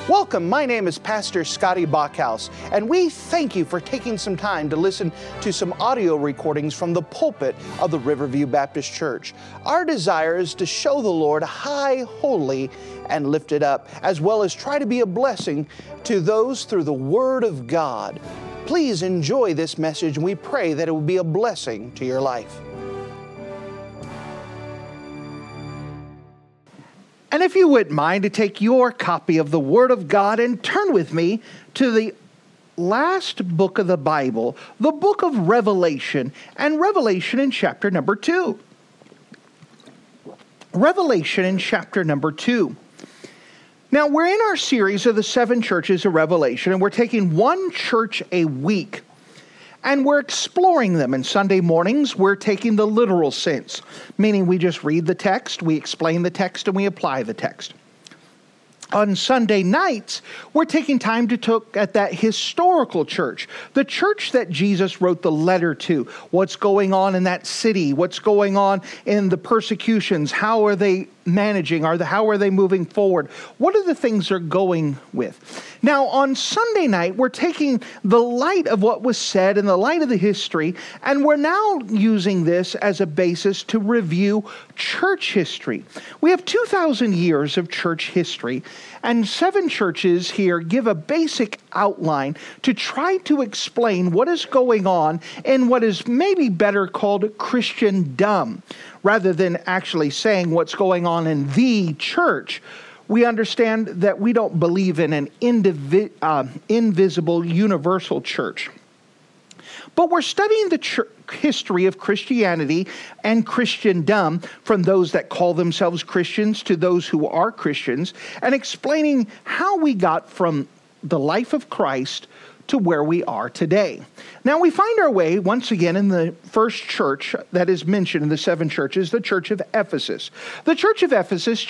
Welcome, my name is Pastor Scotty Bachhaus, and we thank you for taking some time to listen to some audio recordings from the pulpit of the Riverview Baptist Church. Our desire is to show the Lord high, holy, and lifted up, as well as try to be a blessing to those through the Word of God. Please enjoy this message, and we pray that it will be a blessing to your life. And if you wouldn't mind to take your copy of the Word of God and turn with me to the last book of the Bible, the book of Revelation, and Revelation in chapter number 2. Revelation in chapter number 2. Now, we're in our series of the 7 churches of Revelation, and we're taking one church a week. And we're exploring them. And Sunday mornings, we're taking the literal sense, meaning we just read the text, we explain the text, and we apply the text. On Sunday nights, we're taking time to look at that historical church, the church that Jesus wrote the letter to, what's going on in that city, what's going on in the persecutions, how are they managing, how are they moving forward, what are the things they're going with. Now, on Sunday night, we're taking the light of what was said and the light of the history, and we're now using this as a basis to review church history. We have 2,000 years of church history, and 7 churches here give a basic outline to try to explain what is going on in what is maybe better called Christendom. Rather than actually saying what's going on in the church, we understand that we don't believe in an invisible universal church. But we're studying the history of Christianity and Christendom from those that call themselves Christians to those who are Christians, and explaining how we got from the life of Christ to where we are today. Now we find our way once again in the first church that is mentioned in the 7 churches, the church of Ephesus. The church of Ephesus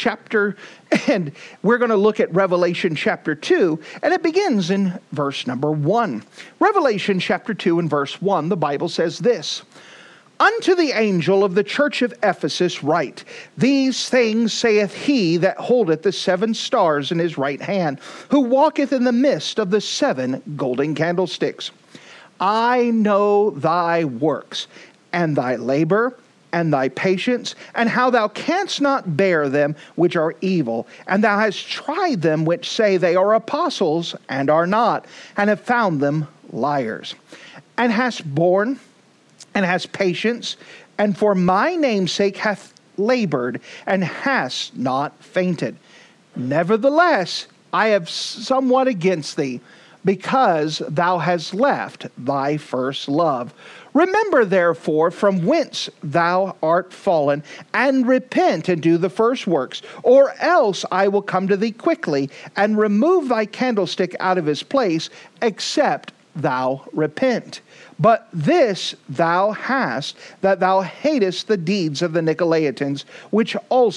and we're going to look at Revelation chapter 2, and it begins in verse number 1. Revelation chapter 2 and verse 1, the Bible says this: Unto the angel of the church of Ephesus write, These things saith he that holdeth the 7 stars in his right hand, who walketh in the midst of the 7 golden candlesticks. I know thy works, and thy labor, and thy patience, and how thou canst not bear them which are evil, and thou hast tried them which say they are apostles, and are not, and have found them liars, and hast borne and has patience, and for my name's sake hath labored, and hast not fainted. Nevertheless, I have somewhat against thee, because thou hast left thy first love. Remember therefore from whence thou art fallen, and repent and do the first works, or else I will come to thee quickly, and remove thy candlestick out of his place, except thou repent. But this thou hast, that thou hatest the deeds of the Nicolaitans, which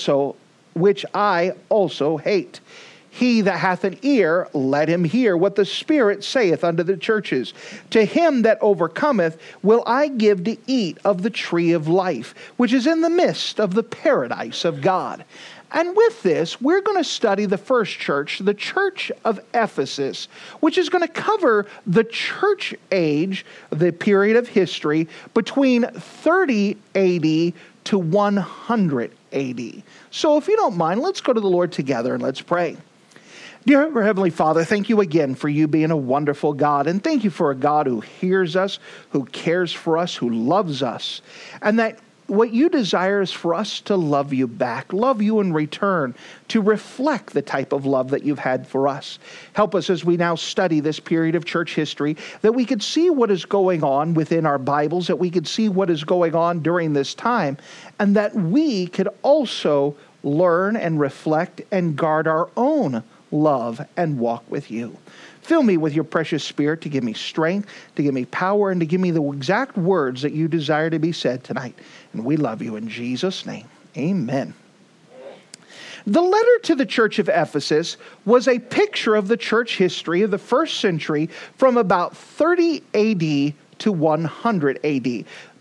I also hate. He that hath an ear, let him hear what the Spirit saith unto the churches. To him that overcometh will I give to eat of the tree of life, which is in the midst of the paradise of God. And with this, we're going to study the first church, the church of Ephesus, which is going to cover the church age, the period of history, between 30 AD to 100 AD. So if you don't mind, let's go to the Lord together and let's pray. Dear Heavenly Father, thank you again for you being a wonderful God, and thank you for a God who hears us, who cares for us, who loves us, and that what you desire is for us to love you back, love you in return, to reflect the type of love that you've had for us. Help us as we now study this period of church history, that we could see what is going on within our Bibles, that we could see what is going on during this time, and that we could also learn and reflect and guard our own love and walk with you. Fill me with your precious Spirit to give me strength, to give me power, and to give me the exact words that you desire to be said tonight. And we love you in Jesus' name. Amen. The letter to the church of Ephesus was a picture of the church history of the first century from about 30 AD to 100 AD.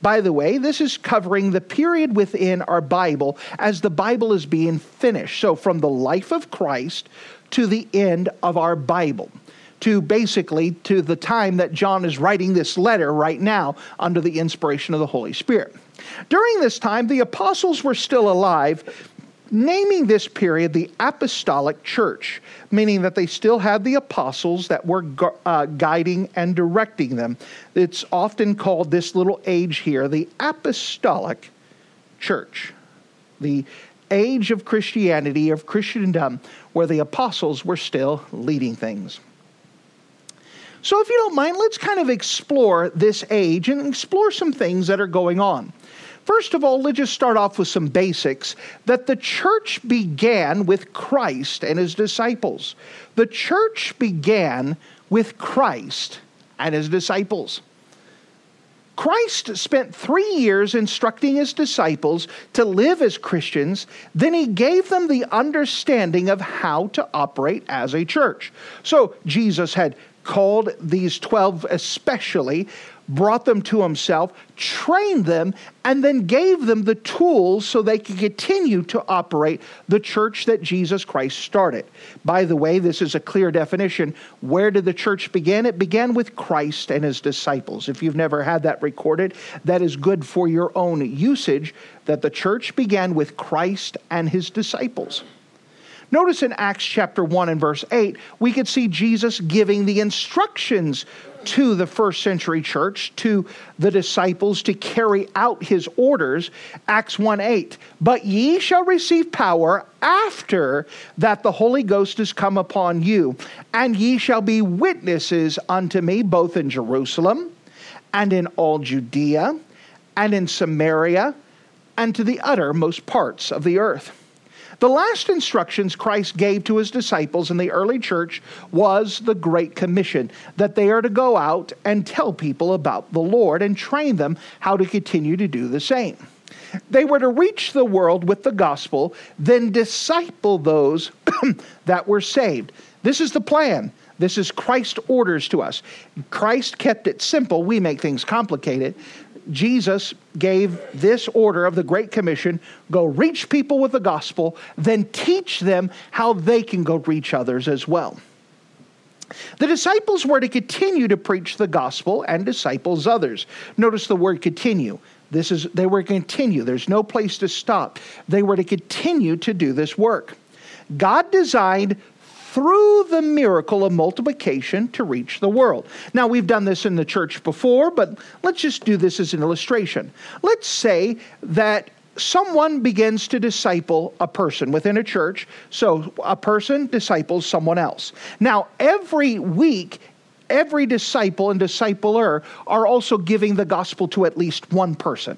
By the way, this is covering the period within our Bible as the Bible is being finished. So from the life of Christ to the end of our Bible, to basically to the time that John is writing this letter right now under the inspiration of the Holy Spirit. During this time, the apostles were still alive, naming this period the Apostolic Church, meaning that they still had the apostles that were guiding and directing them. It's often called, this little age here, the Apostolic Church, the age of Christianity, of Christendom, where the apostles were still leading things. So if you don't mind, let's kind of explore this age and explore some things that are going on. First of all, let's just start off with some basics, that the church began with Christ and his disciples. The church began with Christ and his disciples. Christ spent 3 years instructing his disciples to live as Christians. Then he gave them the understanding of how to operate as a church. So Jesus had called these 12 especially, brought them to himself, trained them, and then gave them the tools so they could continue to operate the church that Jesus Christ started. By the way, this is a clear definition. Where did the church begin? It began with Christ and his disciples. If you've never had that recorded, that is good for your own usage, that the church began with Christ and his disciples. Notice in Acts chapter 1 and verse 8, we could see Jesus giving the instructions to the first century church, to the disciples, to carry out his orders. Acts 1:8, but ye shall receive power after that the Holy Ghost is come upon you, and ye shall be witnesses unto me both in Jerusalem and in all Judea and in Samaria and to the uttermost parts of the earth. The last instructions Christ gave to his disciples in the early church was the Great Commission, that they are to go out and tell people about the Lord and train them how to continue to do the same. They were to reach the world with the gospel, then disciple those that were saved. This is the plan. This is Christ's orders to us. Christ kept it simple. We make things complicated. Jesus gave this order of the Great Commission: go reach people with the gospel, then teach them how they can go reach others as well. The disciples were to continue to preach the gospel and disciples others. Notice the word continue. They were to continue. There's no place to stop. They were to continue to do this work. God designed through the miracle of multiplication to reach the world. Now, we've done this in the church before, but let's just do this as an illustration. Let's say that someone begins to disciple a person within a church. So a person disciples someone else. Now, every week, every disciple and discipler are also giving the gospel to at least one person.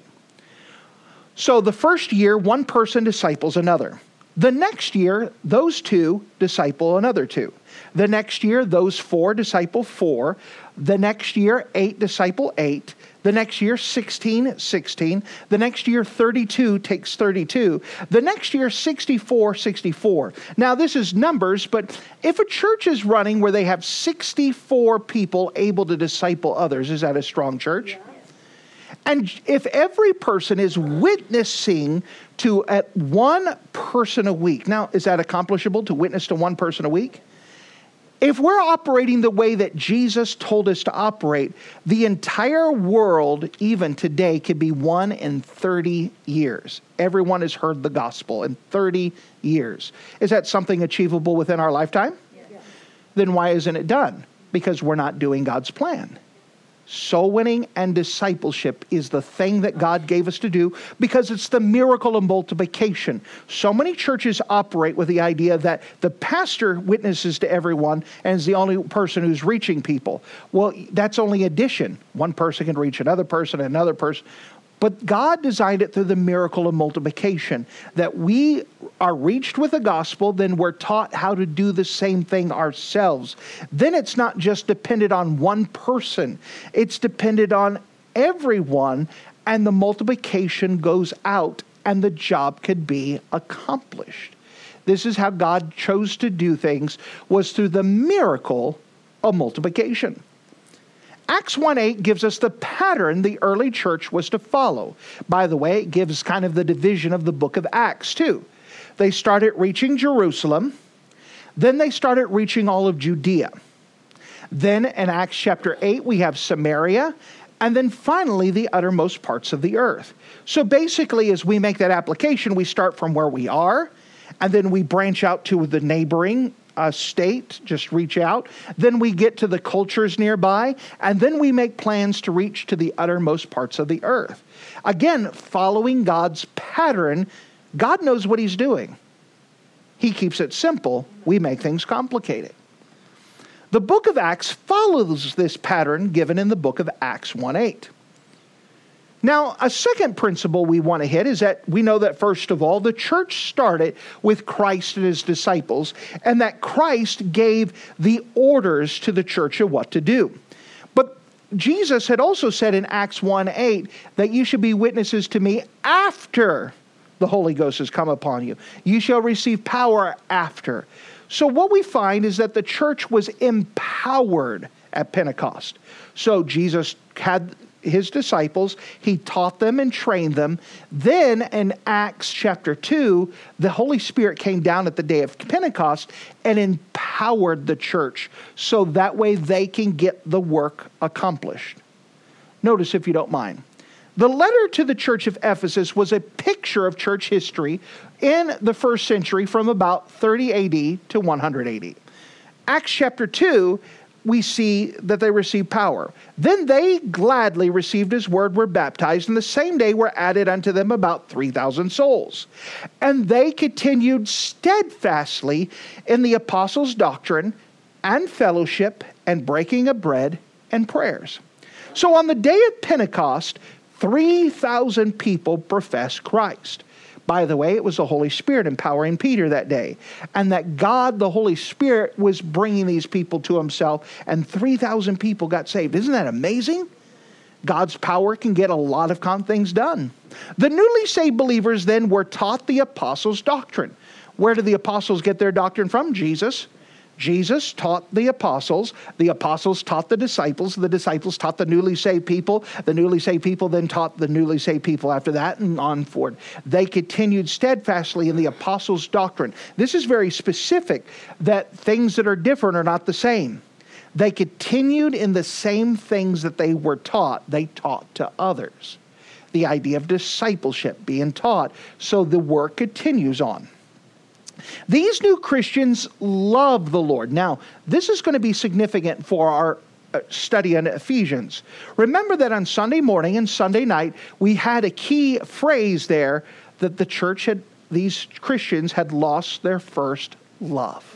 So the first year, one person disciples another. The next year, those two disciple another two. The next year, those 4 disciple 4. The next year, 8 disciple 8. The next year, 16. The next year, 32 takes 32. The next year, 64. Now, this is numbers, but if a church is running where they have 64 people able to disciple others, is that a strong church? Yeah. And if every person is witnessing to at one person a week, now, is that accomplishable to witness to one person a week? If we're operating the way that Jesus told us to operate, the entire world, even today, could be won in 30 years. Everyone has heard the gospel in 30 years. Is that something achievable within our lifetime? Yeah. Then why isn't it done? Because we're not doing God's plan. Soul winning and discipleship is the thing that God gave us to do because it's the miracle of multiplication. So many churches operate with the idea that the pastor witnesses to everyone and is the only person who's reaching people. Well, that's only addition. One person can reach another person. But God designed it through the miracle of multiplication, that we are reached with the gospel, then we're taught how to do the same thing ourselves. Then it's not just dependent on one person. It's dependent on everyone, and the multiplication goes out, and the job could be accomplished. This is how God chose to do things, was through the miracle of multiplication. Acts 1:8 gives us the pattern the early church was to follow. By the way, it gives kind of the division of the book of Acts too. They started reaching Jerusalem. Then they started reaching all of Judea. Then in Acts chapter 8, we have Samaria. And then finally, the uttermost parts of the earth. So basically, as we make that application, we start from where we are. And then we branch out to the neighboring state, just reach out. Then we get to the cultures nearby. And then we make plans to reach to the uttermost parts of the earth. Again, following God's pattern, God knows what he's doing. He keeps it simple. We make things complicated. The book of Acts follows this pattern given in the book of Acts 1:8. Now, a second principle we want to hit is that we know that, first of all, the church started with Christ and his disciples, and that Christ gave the orders to the church of what to do. But Jesus had also said in Acts 1:8 that you should be witnesses to me after the Holy Ghost has come upon you. You shall receive power after. So what we find is that the church was empowered at Pentecost. So Jesus had his disciples, he taught them and trained them. Then in Acts chapter 2, the Holy Spirit came down at the day of Pentecost and empowered the church so that way they can get the work accomplished. Notice, if you don't mind, the letter to the church of Ephesus was a picture of church history in the first century from about 30 AD to 100 AD. Acts chapter 2, we see that they received power. Then they gladly received his word, were baptized, and the same day were added unto them about 3,000 souls. And they continued steadfastly in the apostles' doctrine and fellowship and breaking of bread and prayers. So on the day of Pentecost, 3,000 people professed Christ. By the way, it was the Holy Spirit empowering Peter that day. And that God, the Holy Spirit, was bringing these people to himself. And 3,000 people got saved. Isn't that amazing? God's power can get a lot of things done. The newly saved believers then were taught the apostles' doctrine. Where did the apostles get their doctrine from? Jesus. Jesus taught the apostles taught the disciples taught the newly saved people then taught the newly saved people after that and on forward. They continued steadfastly in the apostles' doctrine. This is very specific, that things that are different are not the same. They continued in the same things that they were taught, they taught to others. The idea of discipleship being taught, so the work continues on. These new Christians love the Lord. Now, this is going to be significant for our study on Ephesians. Remember that on Sunday morning and Sunday night, we had a key phrase there that the church these Christians had lost their first love.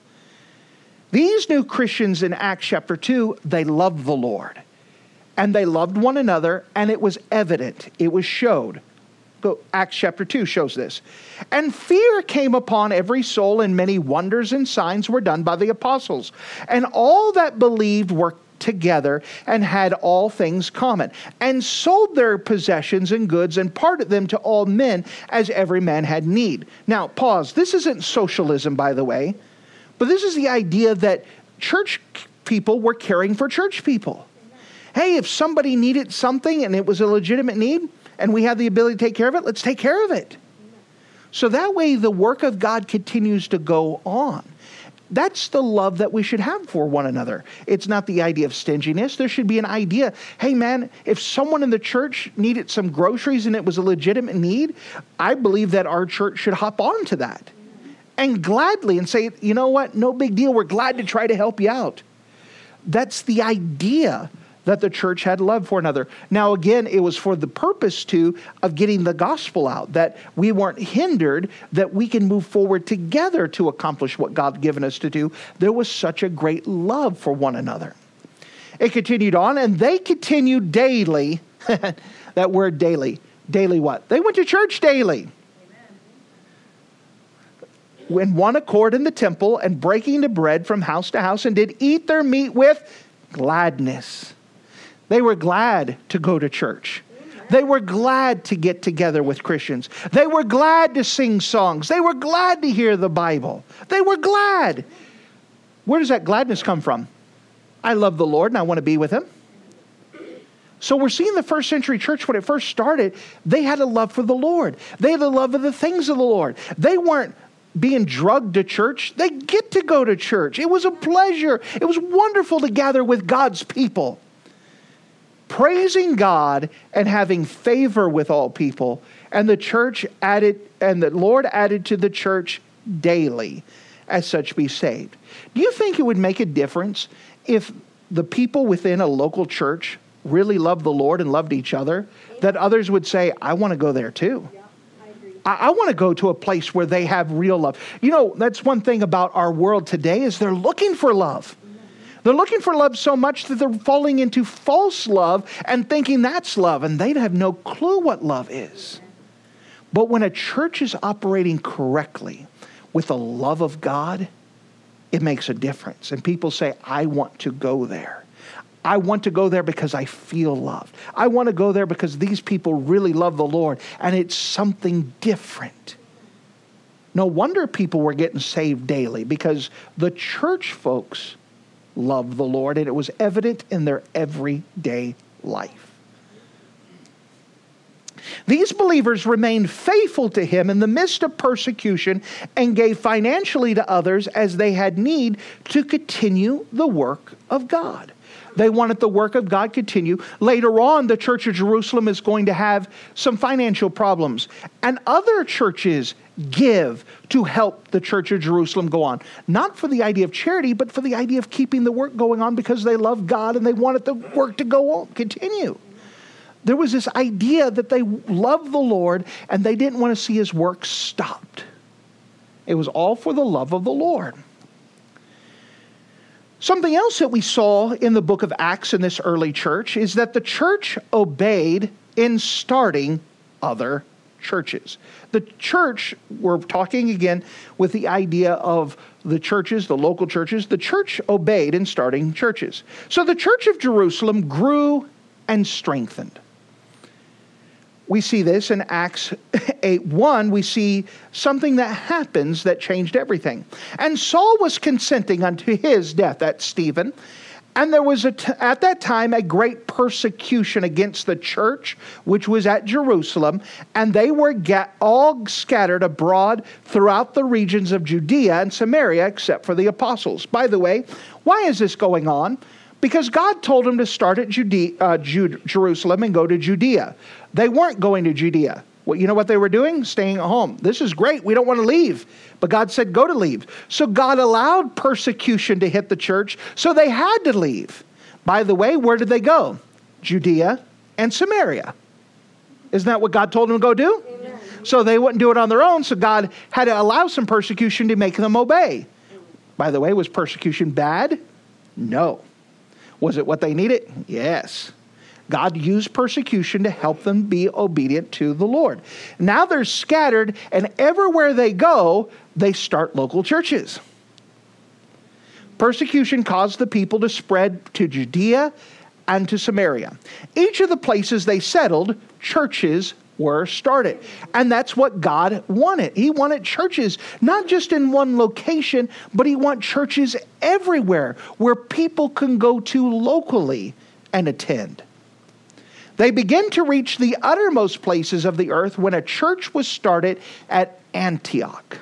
These new Christians in Acts chapter 2, they loved the Lord. And they loved one another, and it was evident. It was showed. Acts chapter 2 shows this. And fear came upon every soul, and many wonders and signs were done by the apostles. And all that believed were together and had all things common, and sold their possessions and goods and parted them to all men as every man had need. Now, pause. This isn't socialism, by the way, but this is the idea that church people were caring for church people. Hey, if somebody needed something and it was a legitimate need, and we have the ability to take care of it, let's take care of it. So that way the work of God continues to go on. That's the love that we should have for one another. It's not the idea of stinginess. There should be an idea, hey man, if someone in the church needed some groceries and it was a legitimate need, I believe that our church should hop on to that. And gladly and say, you know what, no big deal, we're glad to try to help you out. That's the idea that the church had love for another. Now again, it was for the purpose of getting the gospel out, that we weren't hindered, that we can move forward together to accomplish what God had given us to do. There was such a great love for one another. It continued on, and they continued daily. That word daily. Daily what? They went to church daily. In one accord in the temple, and breaking the bread from house to house, and did eat their meat with gladness. They were glad to go to church. They were glad to get together with Christians. They were glad to sing songs. They were glad to hear the Bible. They were glad. Where does that gladness come from? I love the Lord and I want to be with him. So we're seeing the first century church, when it first started, they had a love for the Lord. They had a love of the things of the Lord. They weren't being drugged to church. They get to go to church. It was a pleasure. It was wonderful to gather with God's people. Praising God and having favor with all people. And the Lord added to the church daily, as such be saved. Do you think it would make a difference if the people within a local church really loved the Lord and loved each other, that others would say, I want to go there too? Yeah, I agree. I want to go to a place where they have real love. You know, that's one thing about our world today is they're looking for love. They're looking for love so much that they're falling into false love and thinking that's love, and they have no clue what love is. But when a church is operating correctly with the love of God, it makes a difference. And people say, I want to go there. I want to go there because I feel loved. I want to go there because these people really love the Lord, and it's something different. No wonder people were getting saved daily, because the church folks loved the Lord, and it was evident in their everyday life. These believers remained faithful to Him in the midst of persecution and gave financially to others as they had need to continue the work of God. They wanted the work of God continue. Later on, the Church of Jerusalem is going to have some financial problems. And other churches give to help the Church of Jerusalem go on. Not for the idea of charity, but for the idea of keeping the work going on because they love God and they wanted the work to go on, continue. There was this idea that they loved the Lord and they didn't want to see His work stopped. It was all for the love of the Lord. Something else that we saw in the book of Acts in this early church is that the church obeyed in starting other churches. The church, we're talking again with the idea of the churches, the local churches, the church obeyed in starting churches. So the Church of Jerusalem grew and strengthened. We see this in Acts 8:1. We see something that happens that changed everything. And Saul was consenting unto his death, that's Stephen. And there was at that time a great persecution against the church, which was at Jerusalem. And they were all scattered abroad throughout the regions of Judea and Samaria, except for the apostles. By the way, why is this going on? Because God told them to start at Jerusalem and go to Judea. They weren't going to Judea. Well, you know what they were doing? Staying at home. This is great. We don't want to leave. But God said, go to leave. So God allowed persecution to hit the church, so they had to leave. By the way, where did they go? Judea and Samaria. Isn't that what God told them to go do? Amen. So they wouldn't do it on their own, so God had to allow some persecution to make them obey. By the way, was persecution bad? No. Was it what they needed? Yes. God used persecution to help them be obedient to the Lord. Now they're scattered, and everywhere they go, they start local churches. Persecution caused the people to spread to Judea and to Samaria. Each of the places they settled, churches were started. And that's what God wanted. He wanted churches, not just in one location, but He wanted churches everywhere where people can go to locally and attend. They began to reach the uttermost places of the earth when a church was started at Antioch.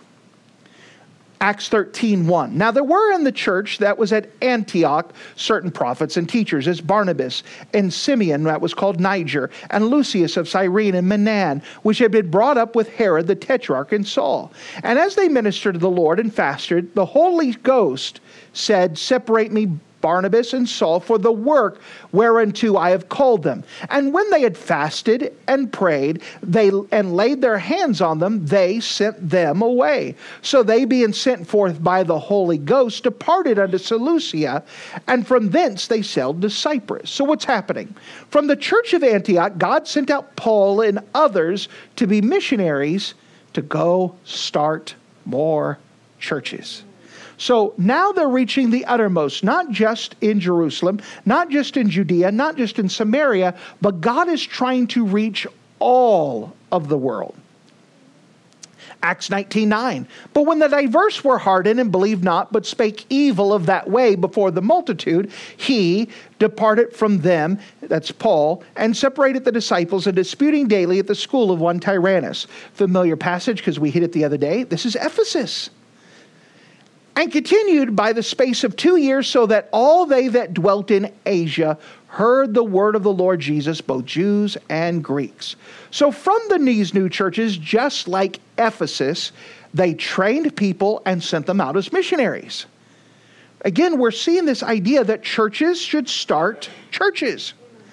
Acts 13:1. Now there were in the church that was at Antioch certain prophets and teachers, as Barnabas and Simeon, that was called Niger, and Lucius of Cyrene and Manaen, which had been brought up with Herod the Tetrarch and Saul. And as they ministered to the Lord and fasted, the Holy Ghost said, separate me Barnabas and Saul for the work whereunto I have called them. And when they had fasted and prayed, and laid their hands on them, they sent them away. So they, being sent forth by the Holy Ghost, departed unto Seleucia, and from thence they sailed to Cyprus. So what's happening? From the church of Antioch, God sent out Paul and others to be missionaries to go start more churches. So now they're reaching the uttermost, not just in Jerusalem, not just in Judea, not just in Samaria, but God is trying to reach all of the world. Acts 19:9. But when the diverse were hardened and believed not, but spake evil of that way before the multitude, he departed from them, that's Paul, and separated the disciples, and disputing daily at the school of one Tyrannus. Familiar passage because we hit it the other day. This is Ephesus. And continued by the space of 2 years, so that all they that dwelt in Asia heard the word of the Lord Jesus, both Jews and Greeks. So from these new churches, just like Ephesus, they trained people and sent them out as missionaries. Again, we're seeing this idea that churches should start churches.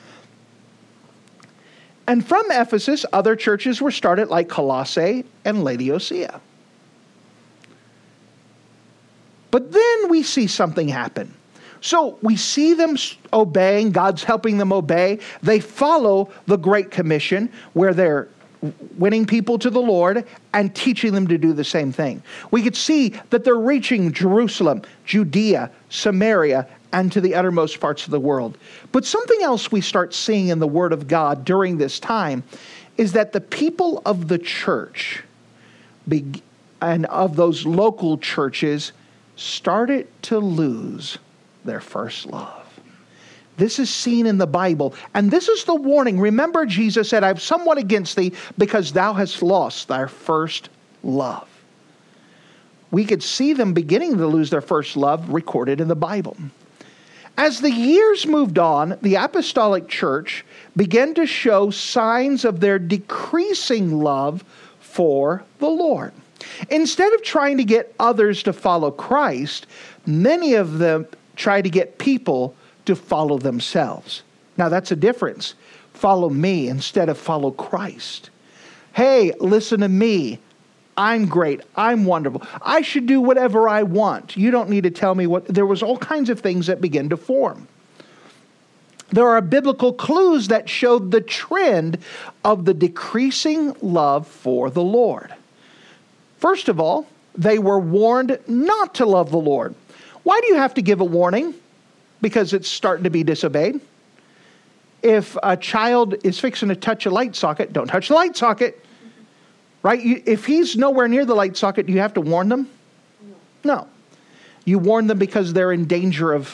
And from Ephesus, other churches were started like Colossae and Laodicea. But then we see something happen. So we see them obeying, God's helping them obey. They follow the Great Commission where they're winning people to the Lord and teaching them to do the same thing. We could see that they're reaching Jerusalem, Judea, Samaria, and to the uttermost parts of the world. But something else we start seeing in the Word of God during this time is that the people of the church and of those local churches started to lose their first love. This is seen in the Bible, and this is the warning. Remember, Jesus said, I have somewhat against thee because thou hast lost thy first love. We could see them beginning to lose their first love recorded in the Bible. As the years moved on, the apostolic church began to show signs of their decreasing love for the Lord. Instead of trying to get others to follow Christ, many of them try to get people to follow themselves. Now that's a difference. Follow me instead of follow Christ. Hey, listen to me. I'm great. I'm wonderful. I should do whatever I want. You don't need to tell me what. There was all kinds of things that began to form. There are biblical clues that showed the trend of the decreasing love for the Lord. First of all, they were warned not to love the Lord. Why do you have to give a warning? Because it's starting to be disobeyed. If a child is fixing to touch a light socket, don't touch the light socket. Right? If he's nowhere near the light socket, do you have to warn them? No. You warn them because they're in danger of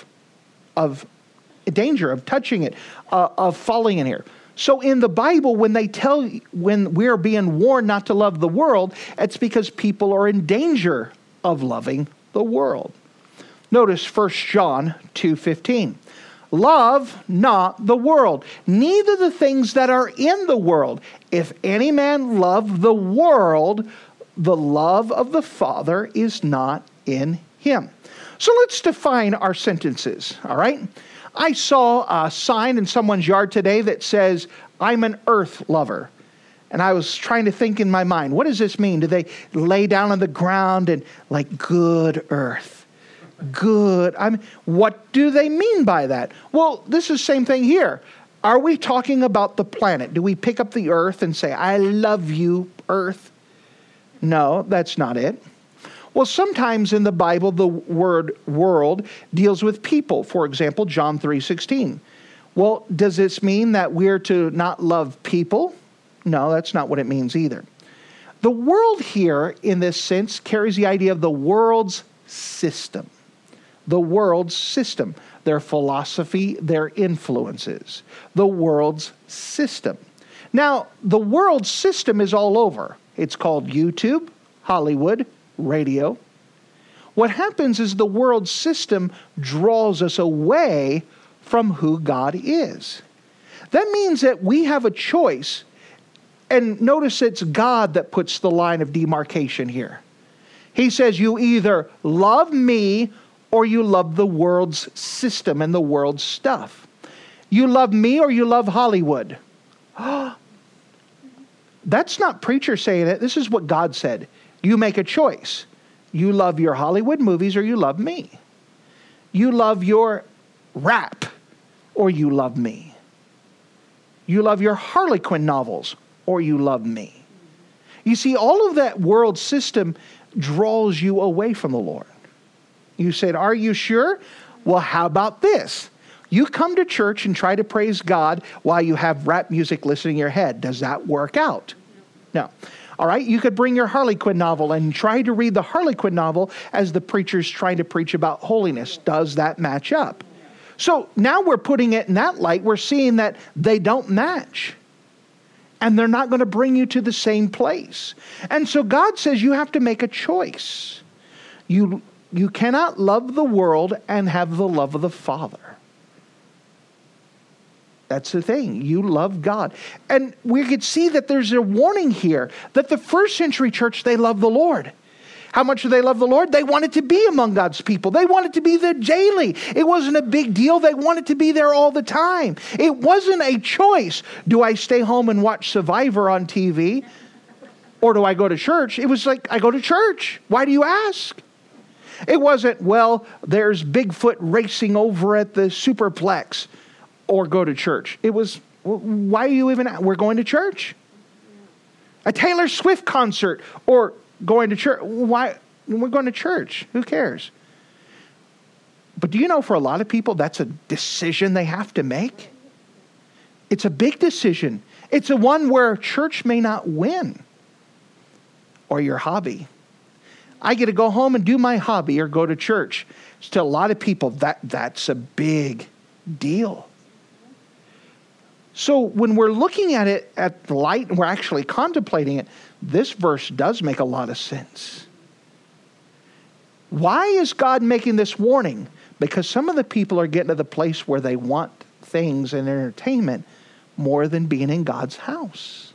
touching it, of falling in here. So in the Bible, when we're being warned not to love the world, it's because people are in danger of loving the world. Notice 1 John 2:15. Love not the world, neither the things that are in the world. If any man love the world, the love of the Father is not in him. So let's define our sentences, all right? I saw a sign in someone's yard today that says, I'm an earth lover. And I was trying to think in my mind, what does this mean? Do they lay down on the ground and like good earth? Good. What do they mean by that? Well, this is the same thing here. Are we talking about the planet? Do we pick up the earth and say, I love you, earth? No, that's not it. Well, sometimes in the Bible, the word world deals with people. For example, John 3:16. Well, does this mean that we're to not love people? No, that's not what it means either. The world here, in this sense, carries the idea of the world's system. The world's system, their philosophy, their influences. The world's system. Now, the world's system is all over. It's called YouTube, Hollywood, radio. What happens is the world's system draws us away from who God is. That means that we have a choice. And notice it's God that puts the line of demarcation here. He says you either love me or you love the world's system and the world's stuff. You love me or you love Hollywood. That's not preacher saying it. This is what God said. You make a choice. You love your Hollywood movies or you love me. You love your rap or you love me. You love your Harlequin novels or you love me. You see, all of that world system draws you away from the Lord. You said, are you sure? Well, how about this? You come to church and try to praise God while you have rap music listening in your head. Does that work out? No. All right, you could bring your Harlequin novel and try to read the Harlequin novel as the preacher's trying to preach about holiness. Does that match up? So now we're putting it in that light. We're seeing that they don't match. And they're not going to bring you to the same place. And so God says you have to make a choice. You cannot love the world and have the love of the Father. That's the thing. You love God. And we could see that there's a warning here that the first century church, they love the Lord. How much do they love the Lord? They wanted to be among God's people. They wanted to be there daily. It wasn't a big deal. They wanted to be there all the time. It wasn't a choice. Do I stay home and watch Survivor on TV? Or do I go to church? It was like, I go to church. Why do you ask? It wasn't, well, there's Bigfoot racing over at the Superplex, or go to church. It was, why are you even, we're going to church. A Taylor Swift concert, or going to church. Why? We're going to church. Who cares? But do you know, for a lot of people, that's a decision they have to make? It's a big decision. It's a one where church may not win. Or your hobby. I get to go home and do my hobby or go to church. To a lot of people, that's a big deal. So when we're looking at it at the light and we're actually contemplating it, this verse does make a lot of sense. Why is God making this warning? Because some of the people are getting to the place where they want things and entertainment more than being in God's house.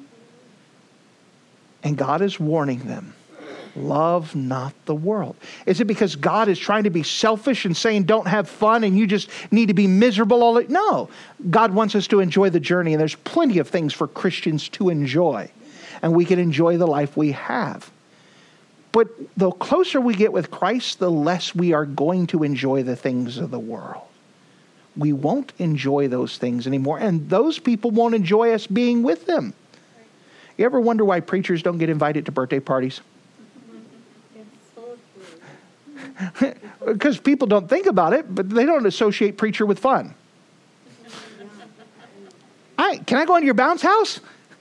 And God is warning them. Love not the world. Is it because God is trying to be selfish and saying don't have fun and you just need to be miserable all the time? No. God wants us to enjoy the journey, and there's plenty of things for Christians to enjoy. And we can enjoy the life we have. But the closer we get with Christ, the less we are going to enjoy the things of the world. We won't enjoy those things anymore, and those people won't enjoy us being with them. You ever wonder why preachers don't get invited to birthday parties? Because people don't think about it, but they don't associate preacher with fun. Can I go into your bounce house?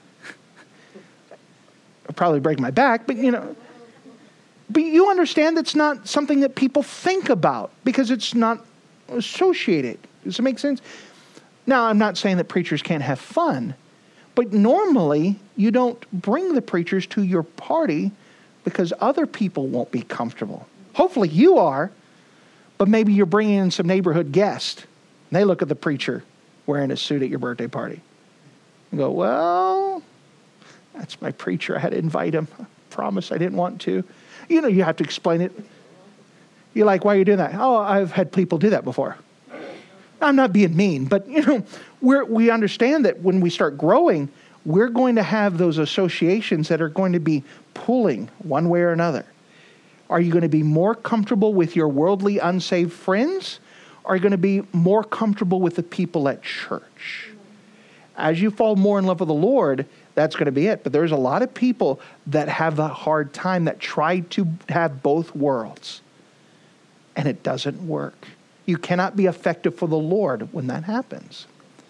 I'll probably break my back, but But you understand that's not something that people think about because it's not associated. Does it make sense? Now, I'm not saying that preachers can't have fun, but normally you don't bring the preachers to your party because other people won't be comfortable. Hopefully you are, but maybe you're bringing in some neighborhood guests. And they look at the preacher wearing a suit at your birthday party and go, well, that's my preacher. I had to invite him. I promise I didn't want to. You have to explain it. You're like, why are you doing that? Oh, I've had people do that before. I'm not being mean, but we understand that when we start growing, we're going to have those associations that are going to be pulling one way or another. Are you going to be more comfortable with your worldly unsaved friends? Or are you going to be more comfortable with the people at church? As you fall more in love with the Lord, that's going to be it. But there's a lot of people that have a hard time that try to have both worlds. And it doesn't work. You cannot be effective for the Lord when that happens.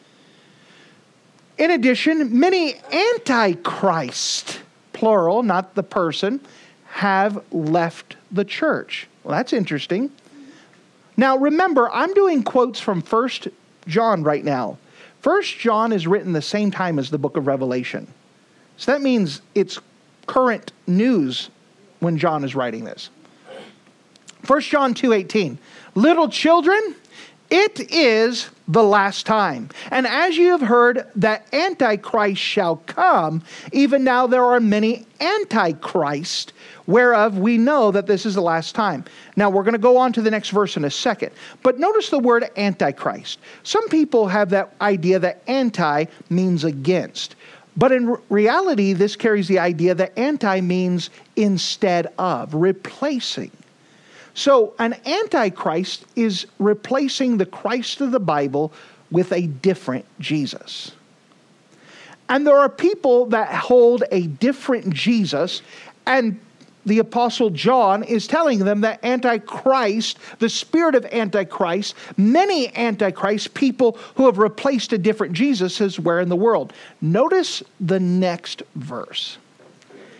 In addition, many antichrist, plural, not the person, have left the church. Well, that's interesting. Now, remember, I'm doing quotes from 1 John right now. 1 John is written the same time as the book of Revelation. So that means it's current news when John is writing this. 1 John 2:18. Little children, it is the last time. And as you have heard that Antichrist shall come, even now there are many Antichrists, whereof we know that this is the last time. Now we're going to go on to the next verse in a second. But notice the word Antichrist. Some people have that idea that anti means against. But in reality, this carries the idea that anti means instead of, replacing. So an antichrist is replacing the Christ of the Bible with a different Jesus. And there are people that hold a different Jesus, and the Apostle John is telling them that Antichrist, the spirit of Antichrist, many Antichrist, people who have replaced a different Jesus, is where in the world. Notice the next verse.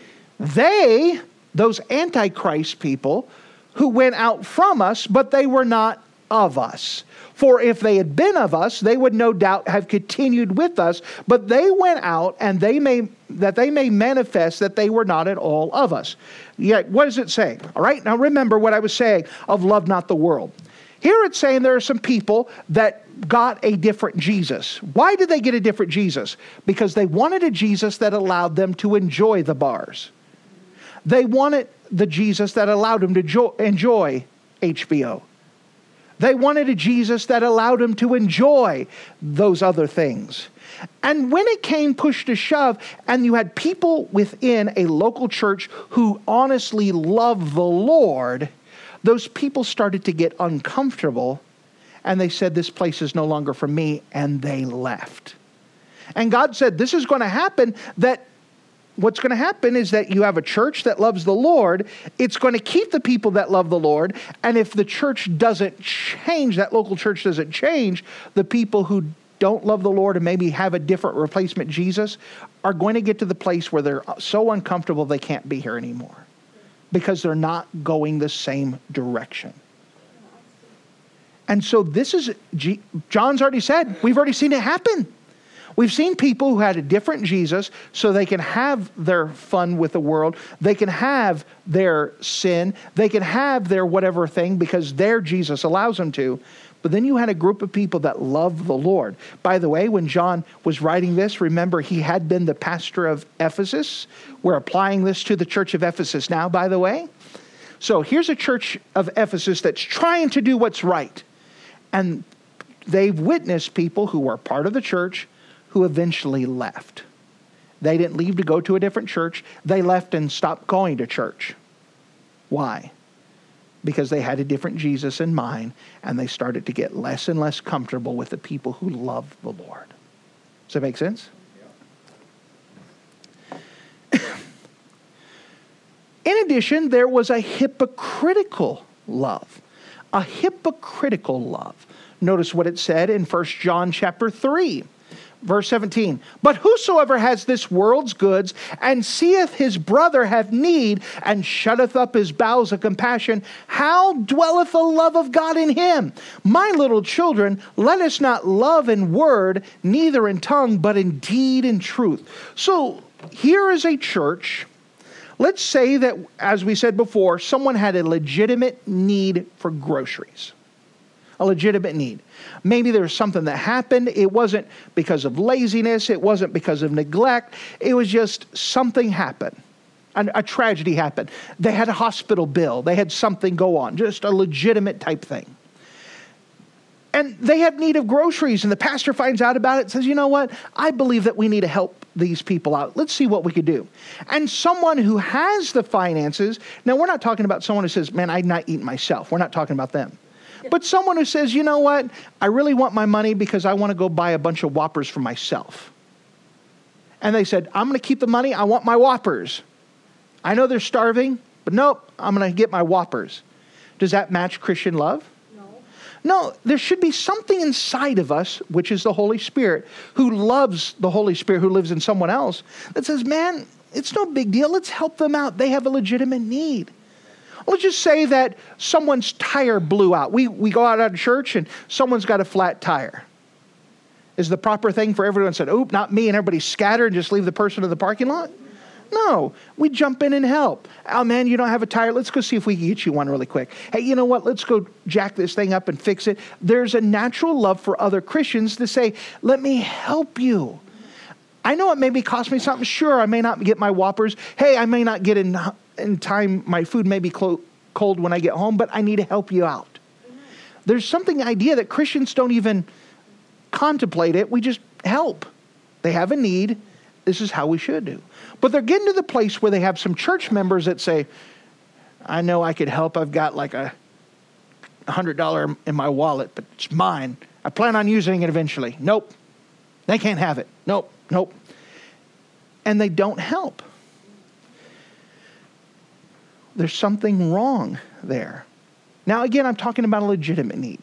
They, those Antichrist people, who went out from us, but they were not of us. For if they had been of us, they would no doubt have continued with us, but they went out and they may manifest that they were not at all of us. Yet, what does it say? All right, now remember what I was saying of love not the world. Here it's saying there are some people that got a different Jesus. Why did they get a different Jesus? Because they wanted a Jesus that allowed them to enjoy the bars. They wanted the Jesus that allowed them to enjoy HBO. They wanted a Jesus that allowed them to enjoy those other things. And when it came push to shove, and you had people within a local church who honestly loved the Lord, those people started to get uncomfortable, and they said, this place is no longer for me, and they left. And God said, this is going to happen, that what's going to happen is that you have a church that loves the Lord. It's going to keep the people that love the Lord. And if the church doesn't change, that local church doesn't change, the people who don't love the Lord and maybe have a different replacement Jesus are going to get to the place where they're so uncomfortable they can't be here anymore because they're not going the same direction. And so this is, John's already said, we've already seen it happen. We've seen people who had a different Jesus so they can have their fun with the world. They can have their sin. They can have their whatever thing because their Jesus allows them to. But then you had a group of people that loved the Lord. By the way, when John was writing this, remember he had been the pastor of Ephesus. We're applying this to the church of Ephesus now, by the way. So here's a church of Ephesus that's trying to do what's right. And they've witnessed people who were part of the church who eventually left. They didn't leave to go to a different church. They left and stopped going to church. Why? Because they had a different Jesus in mind, and they started to get less and less comfortable with the people who love the Lord. Does that make sense? In addition, there was a hypocritical love. A hypocritical love. Notice what it said in 1 John chapter 3. Verse 17, but whosoever has this world's goods and seeth his brother have need and shutteth up his bowels of compassion, how dwelleth the love of God in him? My little children, let us not love in word, neither in tongue, but in deed and truth. So here is a church. Let's say that, as we said before, someone had a legitimate need for groceries. A legitimate need. Maybe there was something that happened. It wasn't because of laziness. It wasn't because of neglect. It was just something happened. A tragedy happened. They had a hospital bill. They had something go on. Just a legitimate type thing. And they have need of groceries. And the pastor finds out about it and says, you know what? I believe that we need to help these people out. Let's see what we could do. And someone who has the finances. Now, we're not talking about someone who says, man, I'm not eating myself. We're not talking about them. But someone who says, you know what, I really want my money because I want to go buy a bunch of Whoppers for myself. And they said, I'm going to keep the money. I want my Whoppers. I know they're starving, but nope, I'm going to get my Whoppers. Does that match Christian love? No, there should be something inside of us, which is the Holy Spirit, who loves the Holy Spirit who lives in someone else, that says, man, it's no big deal. Let's help them out. They have a legitimate need. Let's just say that someone's tire blew out. We go out of church and someone's got a flat tire. Is the proper thing for everyone to say, oop, not me, and everybody scatter and just leave the person in the parking lot? No, we jump in and help. Oh man, you don't have a tire? Let's go see if we can get you one really quick. Hey, you know what? Let's go jack this thing up and fix it. There's a natural love for other Christians to say, let me help you. I know it maybe cost me something. Sure, I may not get my Whoppers. Hey, I may not get in time. My food may be cold when I get home, but I need to help you out. There's something idea that Christians don't even contemplate it. We just help. They have a need. This is how we should do. But they're getting to the place where they have some church members that say, I know I could help. I've got like $100 in my wallet, but it's mine. I plan on using it eventually. Nope. They can't have it. Nope. And they don't help. There's something wrong there. Now, again, I'm talking about a legitimate need.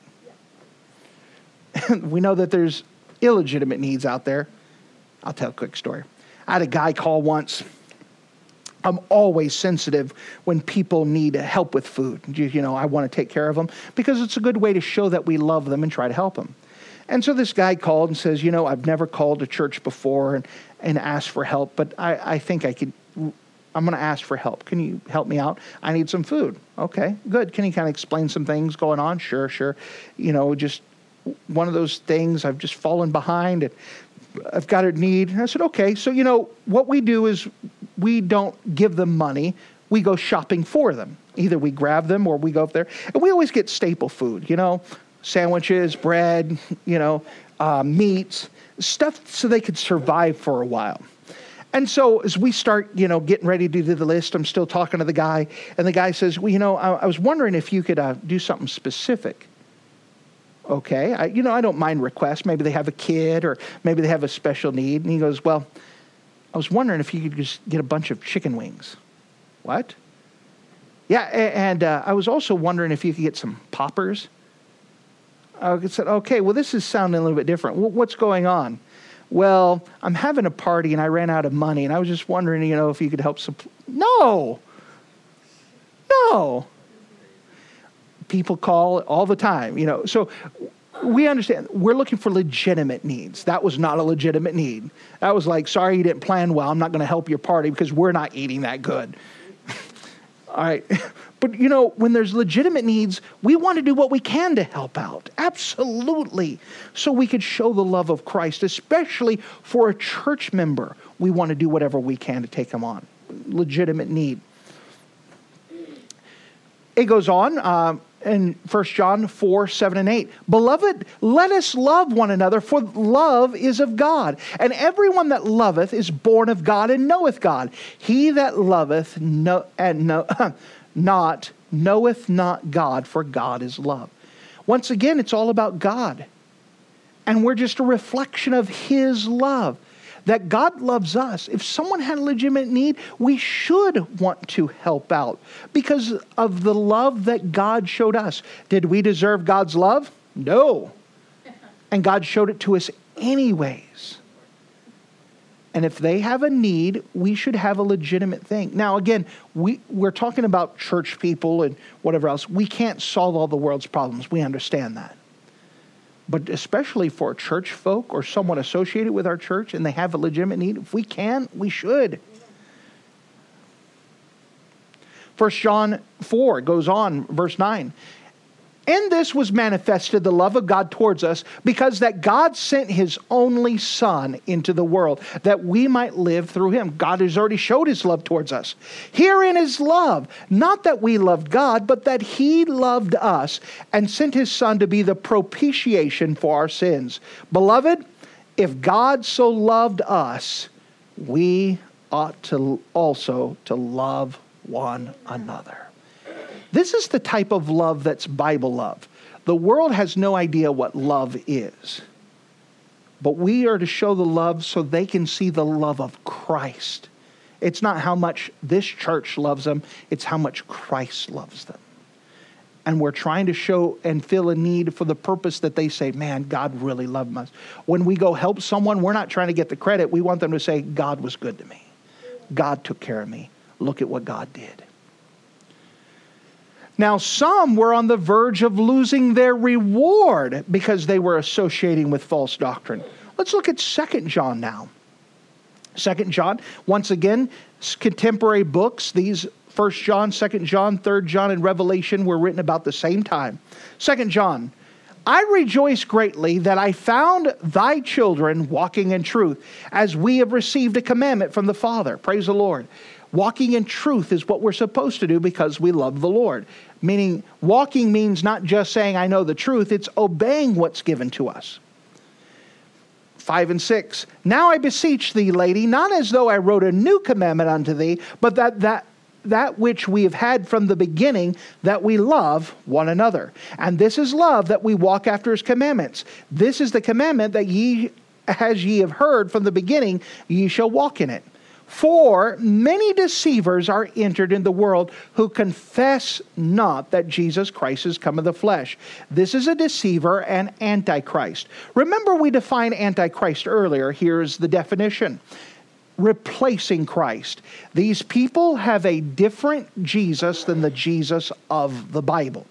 We know that there's illegitimate needs out there. I'll tell a quick story. I had a guy call once, I'm always sensitive when people need help with food. I want to take care of them because it's a good way to show that we love them and try to help them. And so this guy called and says, I've never called a church before and asked for help, but I think I'm going to ask for help. Can you help me out? I need some food. Okay, good. Can you kind of explain some things going on? Sure. Just one of those things. I've just fallen behind and I've got a need. And I said, okay. So, what we do is we don't give them money. We go shopping for them. Either we grab them or we go up there. And we always get staple food, sandwiches, bread, meats, stuff so they could survive for a while. And so as we start, getting ready to do the list, I'm still talking to the guy. And the guy says, I was wondering if you could do something specific. Okay. I don't mind requests. Maybe they have a kid or maybe they have a special need. And he goes, well, I was wondering if you could just get a bunch of chicken wings. What? Yeah. And I was also wondering if you could get some poppers. I said, okay, well, this is sounding a little bit different. What's going on? Well, I'm having a party and I ran out of money and I was just wondering, if you could help No. People call all the time, So we understand we're looking for legitimate needs. That was not a legitimate need. That was like, sorry, you didn't plan well. I'm not going to help your party because we're not eating that good. All right. But, when there's legitimate needs, we want to do what we can to help out. Absolutely. So we could show the love of Christ, especially for a church member. We want to do whatever we can to take them on. Legitimate need. It goes on in 1 John 4, 7 and 8. Beloved, let us love one another, for love is of God. And everyone that loveth is born of God and knoweth God. He that loveth knoweth not God, for God is love. Once again, it's all about God. And we're just a reflection of His love. That God loves us. If someone had a legitimate need, we should want to help out because of the love that God showed us. Did we deserve God's love? No. And God showed it to us anyways. And if they have a need, we should have a legitimate thing. Now, again, we're talking about church people and whatever else. We can't solve all the world's problems. We understand that. But especially for church folk or someone associated with our church and they have a legitimate need, if we can, we should. 1 John 4 goes on, verse 9. In this was manifested the love of God towards us, because that God sent His only Son into the world, that we might live through Him. God has already showed His love towards us. Herein is love, not that we loved God, but that He loved us and sent His Son to be the propitiation for our sins. Beloved, if God so loved us, we ought to also to love one another. This is the type of love that's Bible love. The world has no idea what love is. But we are to show the love so they can see the love of Christ. It's not how much this church loves them, it's how much Christ loves them. And we're trying to show and fill a need for the purpose that they say, man, God really loved us. When we go help someone, we're not trying to get the credit. We want them to say, God was good to me. God took care of me. Look at what God did. Now, some were on the verge of losing their reward because they were associating with false doctrine. Let's look at 2 John now. 2 John, once again, contemporary books. These 1 John, 2 John, 3 John, and Revelation were written about the same time. 2 John, I rejoice greatly that I found thy children walking in truth, as we have received a commandment from the Father. Praise the Lord. Walking in truth is what we're supposed to do because we love the Lord. Meaning, walking means not just saying, I know the truth. It's obeying what's given to us. 5 and 6. Now I beseech thee, lady, not as though I wrote a new commandment unto thee, but that which we have had from the beginning, that we love one another. And this is love, that we walk after His commandments. This is the commandment, that ye, as ye have heard from the beginning, ye shall walk in it. For many deceivers are entered in the world, who confess not that Jesus Christ is come in the flesh. This is a deceiver and antichrist. Remember, we defined antichrist earlier. Here's the definition. replacing Christ. These people have a different Jesus than the Jesus of the Bible.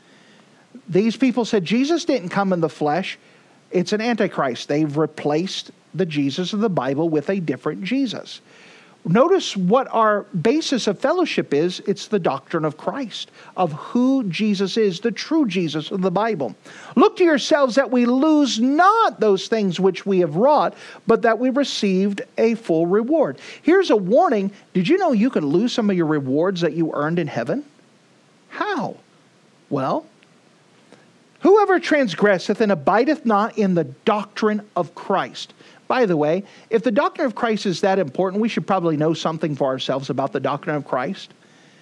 These people said Jesus didn't come in the flesh. It's an antichrist. They've replaced the Jesus of the Bible with a different Jesus. Notice what our basis of fellowship is. It's the doctrine of Christ, of who Jesus is, the true Jesus of the Bible. Look to yourselves that we lose not those things which we have wrought, but that we received a full reward. Here's a warning. Did you know you can lose some of your rewards that you earned in heaven? How? Well, whoever transgresseth and abideth not in the doctrine of Christ. By the way, if the doctrine of Christ is that important, we should probably know something for ourselves about the doctrine of Christ.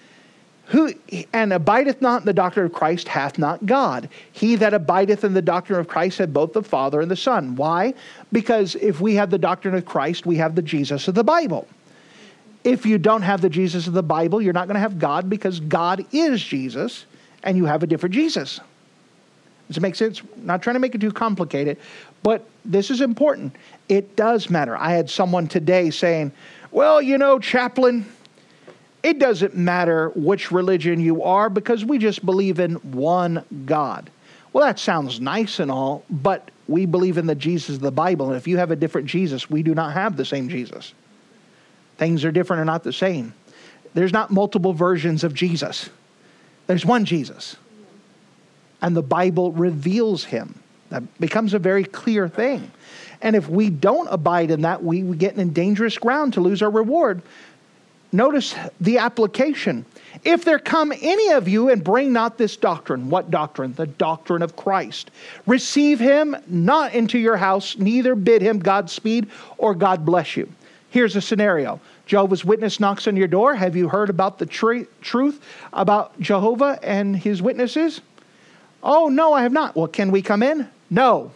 Who and abideth not in the doctrine of Christ hath not God. He that abideth in the doctrine of Christ hath both the Father and the Son. Why? Because if we have the doctrine of Christ, we have the Jesus of the Bible. If you don't have the Jesus of the Bible, you're not going to have God, because God is Jesus, and you have a different Jesus. Does it make sense? I'm not trying to make it too complicated, but this is important. It does matter. I had someone today saying, well, you know, chaplain, it doesn't matter which religion you are because we just believe in one God. Well, that sounds nice and all, but we believe in the Jesus of the Bible. And if you have a different Jesus, we do not have the same Jesus. Things are different or not the same. There's not multiple versions of Jesus. There's one Jesus. And the Bible reveals him. That becomes a very clear thing. And if we don't abide in that, we get in dangerous ground to lose our reward. Notice the application. If there come any of you and bring not this doctrine. What doctrine? The doctrine of Christ. Receive him not into your house, neither bid him Godspeed or God bless you. Here's a scenario. Jehovah's Witness knocks on your door. Have you heard about the truth about Jehovah and his witnesses? Oh, no, I have not. Well, can we come in? No.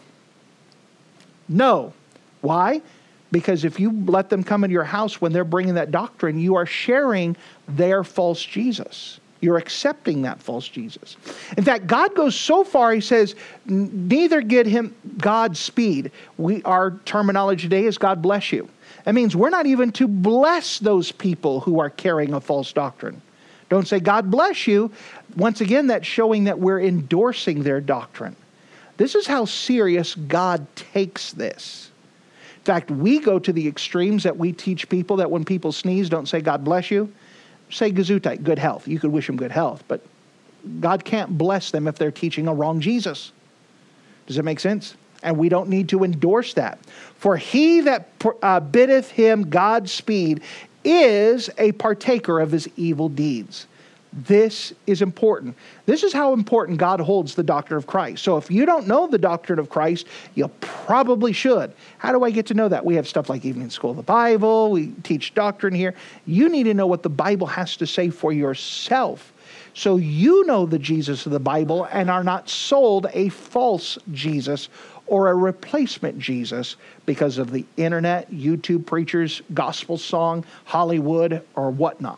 No. Why? Because if you let them come into your house when they're bringing that doctrine, you are sharing their false Jesus. You're accepting that false Jesus. In fact, God goes so far, he says, neither get him Godspeed. Our terminology today is God bless you. That means we're not even to bless those people who are carrying a false doctrine. Don't say God bless you. Once again, that's showing that we're endorsing their doctrine. This is how serious God takes this. In fact, we go to the extremes that we teach people that when people sneeze, don't say God bless you. Say Gesundheit, good health. You could wish them good health, but God can't bless them if they're teaching a wrong Jesus. Does that make sense? And we don't need to endorse that. For he that biddeth him Godspeed is a partaker of his evil deeds. This is important. This is how important God holds the doctrine of Christ. So if you don't know the doctrine of Christ, you probably should. How do I get to know that? We have stuff like Evening School of the Bible. We teach doctrine here. You need to know what the Bible has to say for yourself, so you know the Jesus of the Bible and are not sold a false Jesus or a replacement Jesus because of the internet, YouTube preachers, gospel song, Hollywood, or whatnot.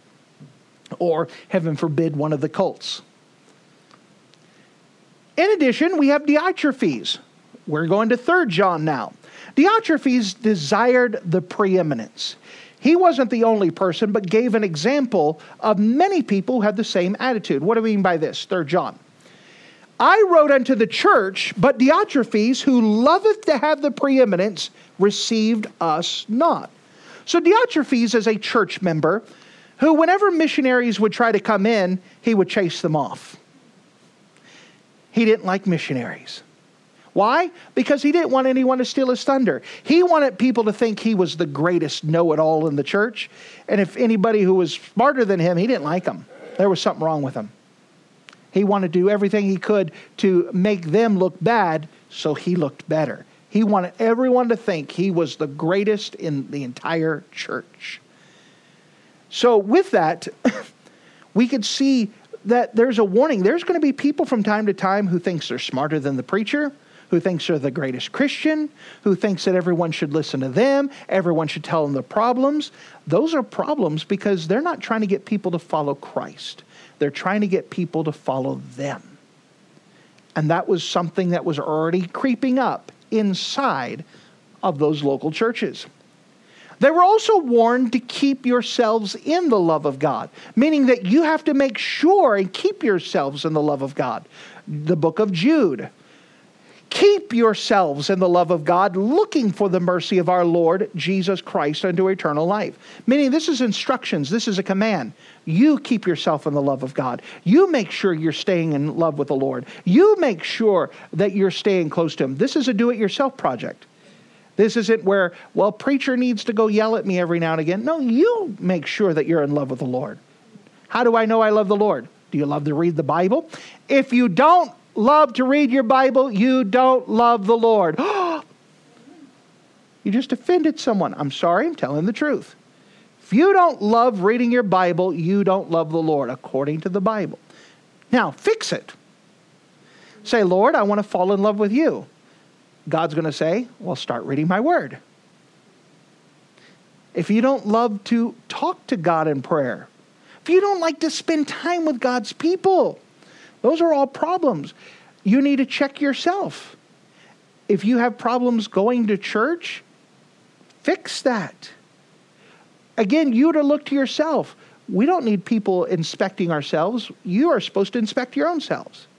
Or, heaven forbid, one of the cults. In addition, we have Diotrephes. We're going to 3 John now. Diotrephes desired the preeminence. He wasn't the only person, but gave an example of many people who had the same attitude. What do we mean by this? 3 John. I wrote unto the church, but Diotrephes, who loveth to have the preeminence, received us not. So Diotrephes is a church member who, whenever missionaries would try to come in, he would chase them off. He didn't like missionaries. Why? Because he didn't want anyone to steal his thunder. He wanted people to think he was the greatest know-it-all in the church. And if anybody who was smarter than him, he didn't like them. There was something wrong with them. He wanted to do everything he could to make them look bad, so he looked better. He wanted everyone to think he was the greatest in the entire church. So with that, we could see that there's a warning. There's going to be people from time to time who thinks they're smarter than the preacher, who thinks they're the greatest Christian, who thinks that everyone should listen to them, everyone should tell them the problems. Those are problems because they're not trying to get people to follow Christ. They're trying to get people to follow them. And that was something that was already creeping up inside of those local churches. They were also warned to keep yourselves in the love of God, meaning that you have to make sure and keep yourselves in the love of God. The book of Jude. Keep yourselves in the love of God, looking for the mercy of our Lord Jesus Christ unto eternal life. Meaning this is instructions. This is a command. You keep yourself in the love of God. You make sure you're staying in love with the Lord. You make sure that you're staying close to Him. This is a do-it-yourself project. This isn't where, well, preacher needs to go yell at me every now and again. No, you make sure that you're in love with the Lord. How do I know I love the Lord? Do you love to read the Bible? If you don't love to read your Bible, you don't love the Lord. You just offended someone. I'm sorry, I'm telling the truth. If you don't love reading your Bible, you don't love the Lord, according to the Bible. Now, fix it. Say, Lord, I want to fall in love with you. God's going to say, well, start reading my word. If you don't love to talk to God in prayer, if you don't like to spend time with God's people, those are all problems. You need to check yourself. If you have problems going to church, fix that. Again, you to look to yourself. We don't need people inspecting ourselves. You are supposed to inspect your own selves.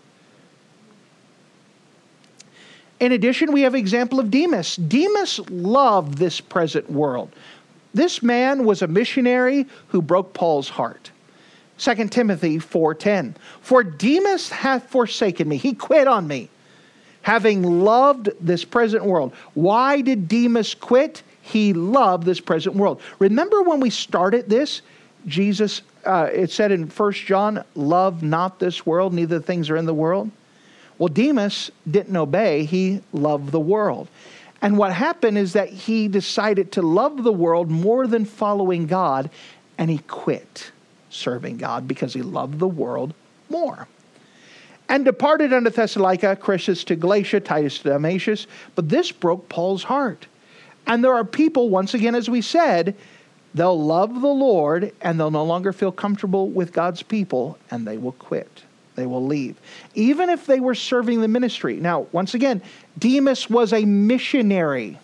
In addition, we have an example of Demas. Demas loved this present world. This man was a missionary who broke Paul's heart. 2 Timothy 4:10. For Demas hath forsaken me. He quit on me, having loved this present world. Why did Demas quit? He loved this present world. Remember when we started this, Jesus, it said in 1 John, love not this world, neither the things are in the world. Well, Demas didn't obey. He loved the world. And what happened is that he decided to love the world more than following God, and he quit serving God because he loved the world more. And departed unto Thessalonica, Crescens to Galatia, Titus to Dalmatia. But this broke Paul's heart. And there are people, once again, as we said, they'll love the Lord and they'll no longer feel comfortable with God's people, and they will quit. They will leave. Even if they were serving the ministry. Now, once again, Demas was a missionary.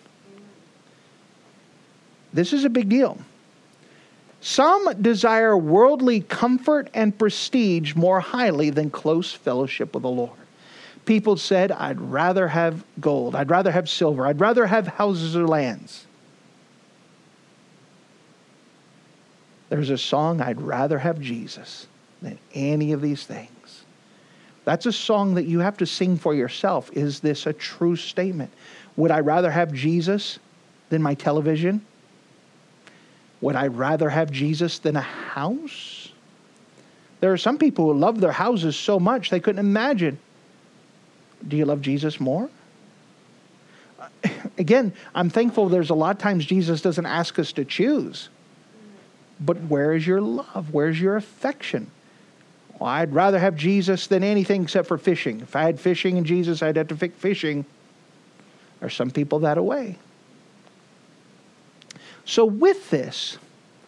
This is a big deal. Some desire worldly comfort and prestige more highly than close fellowship with the Lord. People said, I'd rather have gold. I'd rather have silver. I'd rather have houses or lands. There's a song, I'd rather have Jesus than any of these things. That's a song that you have to sing for yourself. Is this a true statement? Would I rather have Jesus than my television? Would I rather have Jesus than a house? There are some people who love their houses so much they couldn't imagine. Do you love Jesus more? Again, I'm thankful there's a lot of times Jesus doesn't ask us to choose. But where is your love? Where's your affection? Well, I'd rather have Jesus than anything except for fishing. If I had fishing and Jesus, I'd have to pick fishing. There's some people that way. So with this,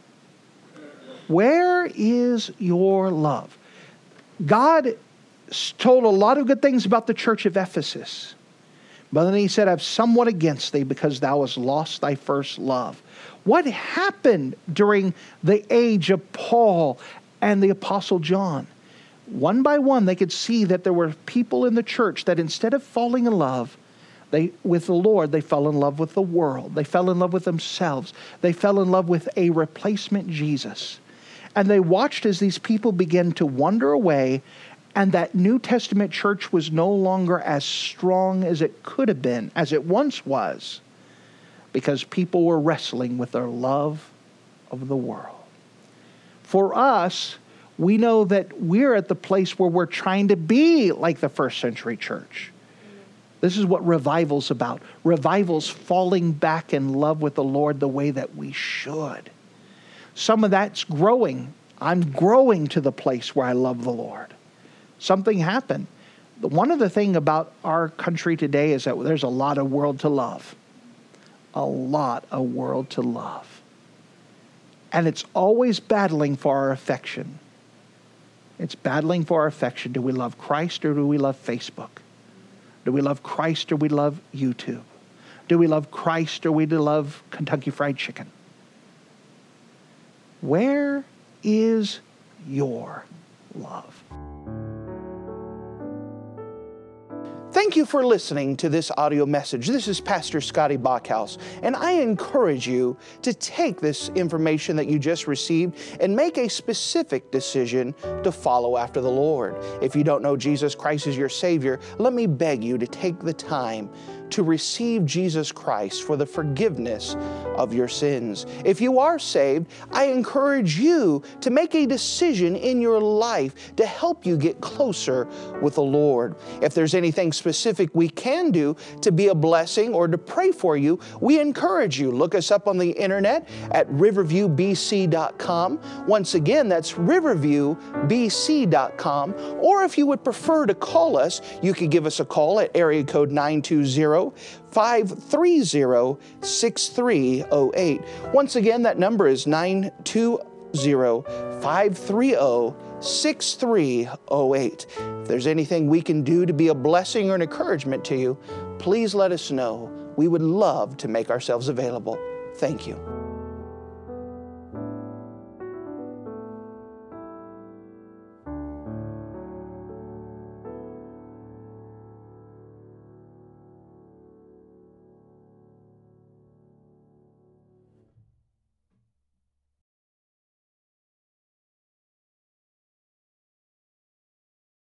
where is your love? God told a lot of good things about the church of Ephesus. But then he said, I've somewhat against thee because thou hast lost thy first love. What happened during the age of Paul and the Apostle John? One by one, they could see that there were people in the church that instead of falling in love with the Lord, they fell in love with the world. They fell in love with themselves. They fell in love with a replacement Jesus. And they watched as these people began to wander away, and that New Testament church was no longer as strong as it could have been, as it once was, because people were wrestling with their love of the world. For us, we know that we're at the place where we're trying to be like the first century church. This is what revival's about. Revival's falling back in love with the Lord the way that we should. Some of that's growing. I'm growing to the place where I love the Lord. Something happened. One of the things about our country today is that there's a lot of world to love. A lot of world to love. And it's always battling for our affection. It's battling for our affection. Do we love Christ or do we love Facebook? Do we love Christ or we love YouTube? Do we love Christ or we love Kentucky Fried Chicken? Where is your love? Thank you for listening to this audio message. This is Pastor Scotty Bachhaus, and I encourage you to take this information that you just received and make a specific decision to follow after the Lord. If you don't know Jesus Christ as your Savior, let me beg you to take the time to receive Jesus Christ for the forgiveness of your sins. If you are saved, I encourage you to make a decision in your life to help you get closer with the Lord. If there's anything specific we can do to be a blessing or to pray for you, we encourage you. Look us up on the internet at riverviewbc.com. Once again, that's riverviewbc.com. Or if you would prefer to call us, you could give us a call at area code 920-530-6308. Once again, that number is 920-530-6308. If there's anything we can do to be a blessing or an encouragement to you, please let us know. We would love to make ourselves available. Thank you.